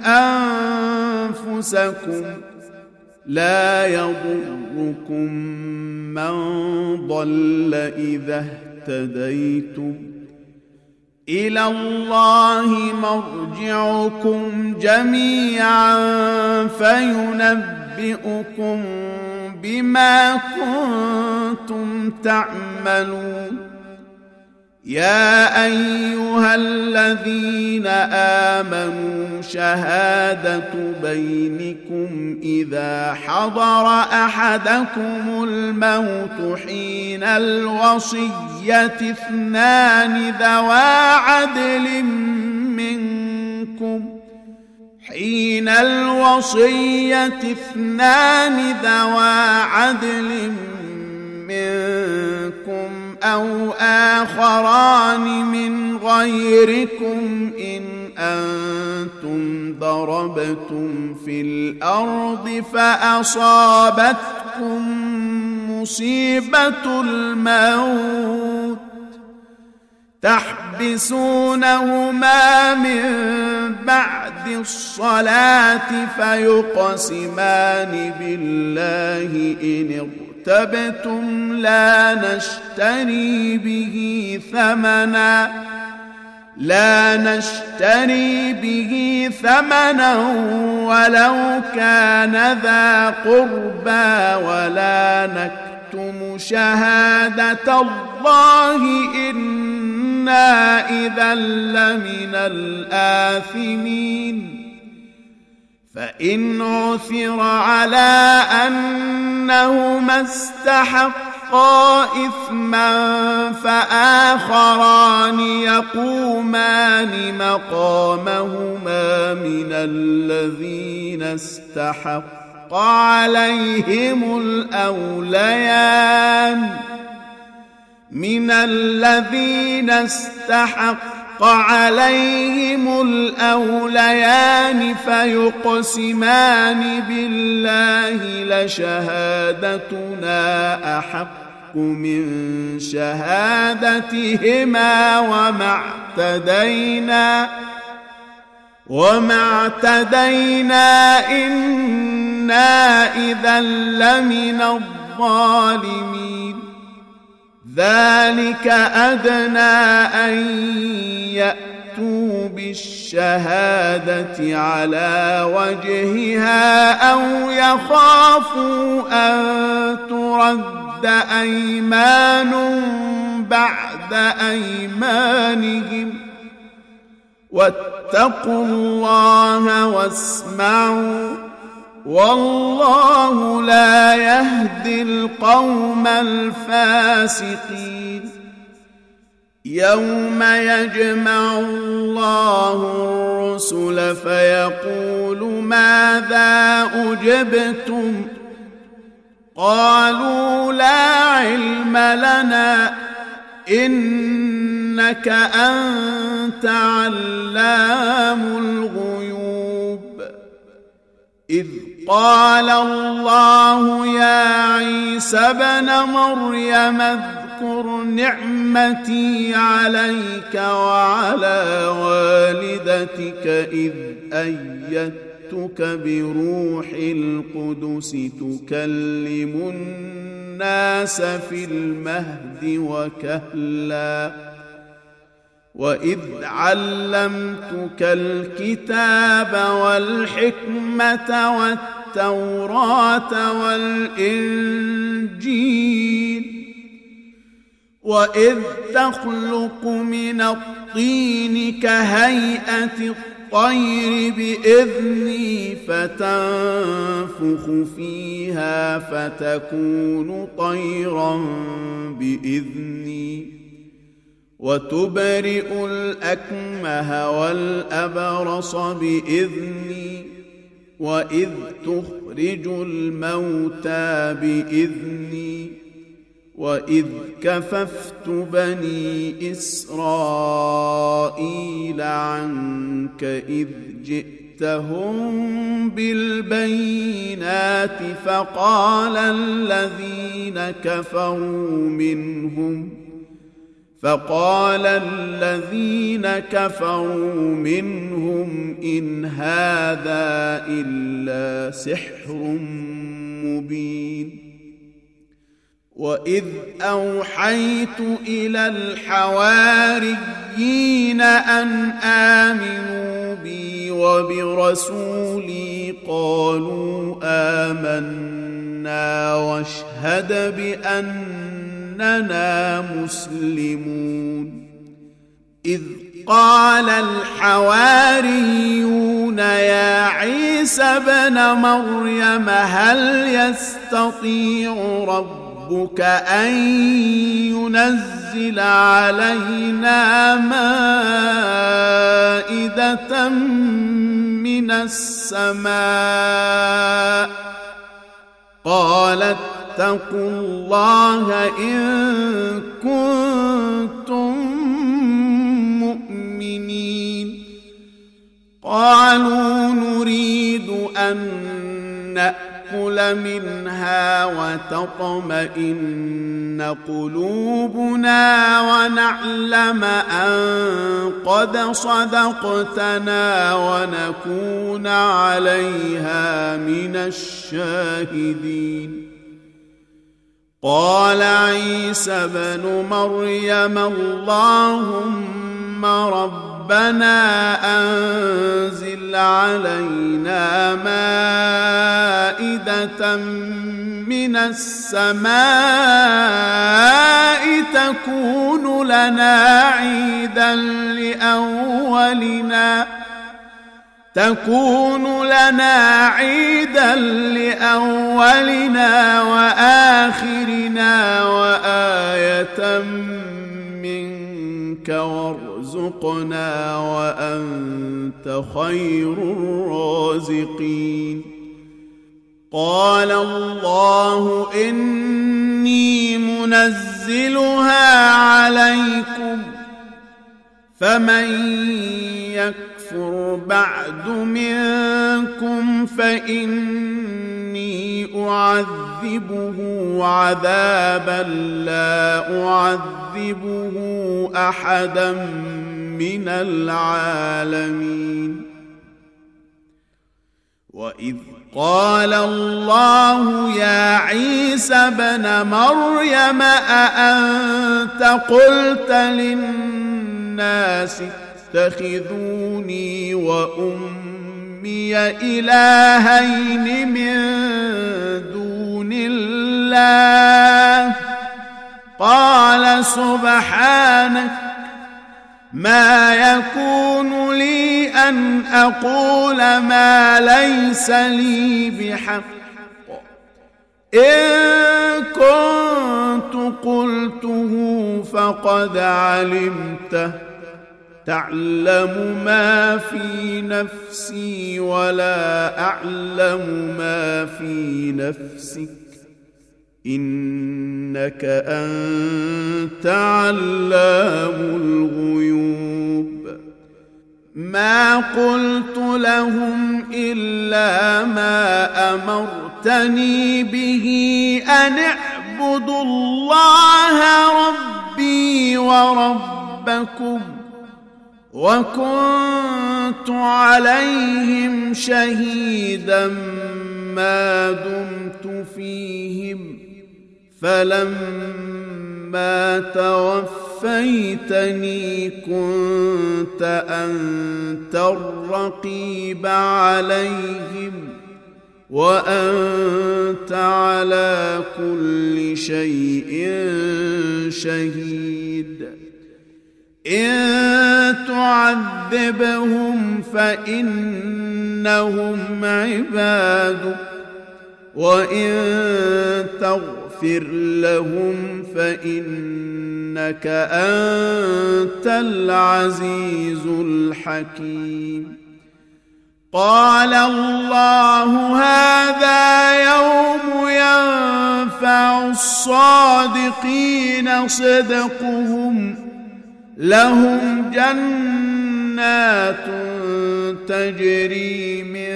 أنفسكم لا يضركم من ضل إذا اهتديتم إلى الله مرجعكم جميعا فينبئكم بما كنتم تعملون يا أيها الذين آمنوا شهادة بينكم إذا حضر أحدكم الموت حين الوصية اثنان ذوى عدل منكم حين الوصية اثنان ذوى عدل منكم أو آخران من غيركم إن أنتم ضربتم في الأرض فأصابتكم مصيبة الموت تحبسونهما من بعد الصلاة فيقسمان بالله إن ارتبتم لا نشتري به ثمنا لا نشتري به ثمنا ولو كان ذا قربى ولا نكتم شهادة الله إنا إذا لمن الآثمين فإن عثر على أنهما استحقا إثما فآخران يقومان مقامهما من الذين استحق عليهم الأوليان من الذين استحق عليهم الأوليان فيقسمان بالله لشهادتنا أحق من شهادتهما وما اعتدينا وما اعتدينا إنا إذا لمن الظالمين ذلك أدنى أن يأتوا بالشهادة على وجهها أو يخافوا أن ترد أيمان بعد أيمانهم واتقوا الله واسمعوا والله لا يهدي القوم الفاسقين يوم يجمع الله الرسل فيقول ماذا أجبتم قالوا لا علم لنا إنك أنت علام الغيوب إذ قال الله يا عيسى ابن مريم اذكر نعمتي عليك وعلى والدتك إذ أيدتك بروح القدس تكلم الناس في المهد وكهلا وإذ علمتك الكتاب والحكمة والتوراة والإنجيل وإذ تخلق من الطين كهيئة الطير بإذني فتنفخ فيها فتكون طيرا بإذني وتبرئ الأكمه والأبرص بإذني وإذ تخرج الموتى بإذني وإذ كففت بني إسرائيل عنك إذ جئتهم بالبينات فقال الذين كفروا منهم فقال الذين كفروا منهم إن هذا إلا سحر مبين وإذ أوحيت إلى الحواريين أن آمنوا بي وبرسولي قالوا آمنا واشهد بأننا مسلمون إذ قال الحواريون يا عيسى ابن مريم هل يستطيع ربك ربك أن ينزل علينا مائدة من السماء قال اتقوا الله إن كنتم مؤمنين قالوا نريد أن نأتي نأكل منها وتطمئن قلوبنا ونعلم أن قد صدقتنا ونكون عليها من الشاهدين قال عيسى ابن مريم اللهم ربنا أنزل علينا مائدة من السماء تكون لنا عيدا لأولنا تكون لنا عيدا لأولنا وآخرنا وآية منك وارزقنا وأنت خير الرازقين قال الله إني منزلها عليكم فمن يكفر بعد منكم فإني أعذبه عذابا لا أعذبه أحدا من العالمين وإذ قال الله يا عيسى ابن مريم أأنت قلت للناس اتخذوني وأمي إلهين من دون الله قال سبحانك ما يكون لي أن أقول ما ليس لي بحق إن كنت قلته فقد علمته تعلم ما في نفسي ولا أعلم ما في نفسك إنك أنت علام الغيوب ما قلت لهم إلا ما أمرتني به أن اعبدوا الله ربي وربكم وكنت عليهم شهيدا ما دمت فيهم فلما توفيتني كنت أنت الرقيب عليهم وأنت على كل شيء شهيد إن تعذبهم فإنهم عبادك وإن تغفر لهم فإنك أنت العزيز الحكيم. قال الله هذا يوم ينفع الصادقين صدقهم، لهم جنات تجري من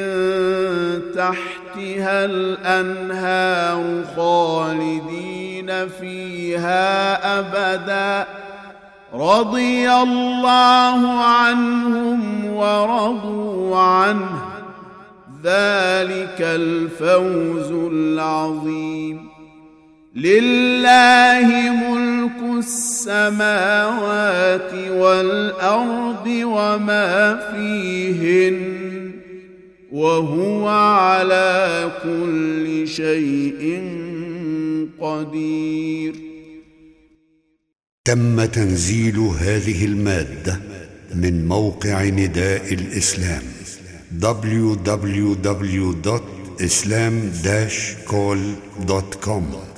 تحتها الأنهار خالدين فيها أبدا، رضي الله عنهم ورضوا عنه، ذلك الفوز العظيم. لله ملك السماوات والأرض وما فيهن وهو على كل شيء قدير. تم تنزيل هذه المادة من موقع نداء الإسلام دبليو دبليو دبليو دوت إسلام داش كول دوت كوم.